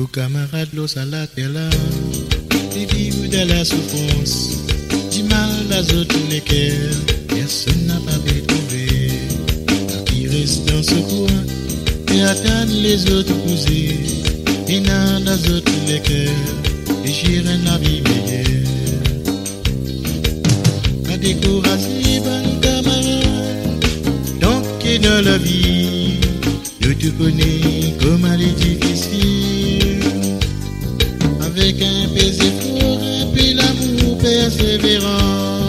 camarades, l'os à la terre là, qui vivent de la souffrance, du mal à autres les cœurs, personne n'a pas pu trouver. Qui reste dans ce coin et attendent les autres cousins, et n'a dans autres les cœurs, et j'irai la vie meilleure. La décoration, bon camarade, donc qui dans la vie, nous te connais comme elle est difficile. Avec un baiser fort et puis l'amour persévérant,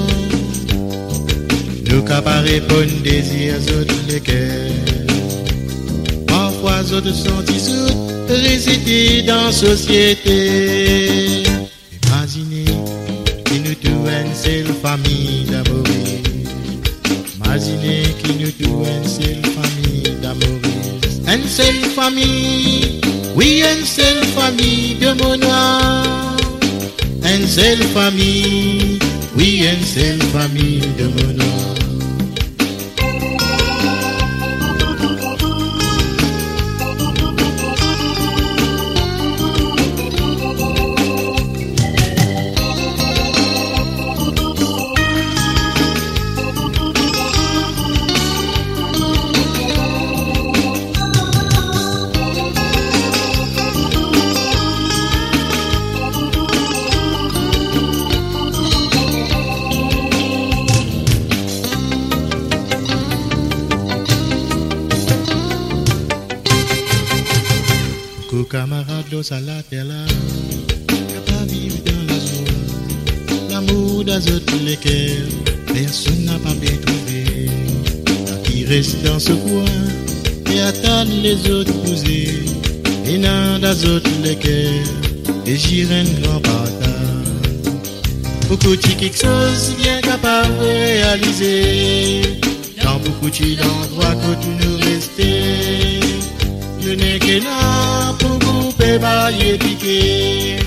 nous capables répondre désirs autres les cœurs. Parfois autres sont issus résider dans la société. Imaginez qui nous trouve une seule famille d'amour. Imaginez qui nous trouve une seule famille d'amour. Une seule famille, oui, une seule famille de mon noir. Une seule famille, oui, une seule famille de mon noir. Camarades, l'os à la terre là, capable vivre dans la joie, l'amour dans autres les cœurs, personne n'a pas bien trouvé. Qui reste dans ce coin et attend les autres cousins, et n'a dans autres les cœurs, et j'irai un grand partage. Beaucoup de quelque chose bien capable de réaliser, dans beaucoup d'endroits que nous rester. Je n'ai que là pour couper, bailler, piquer.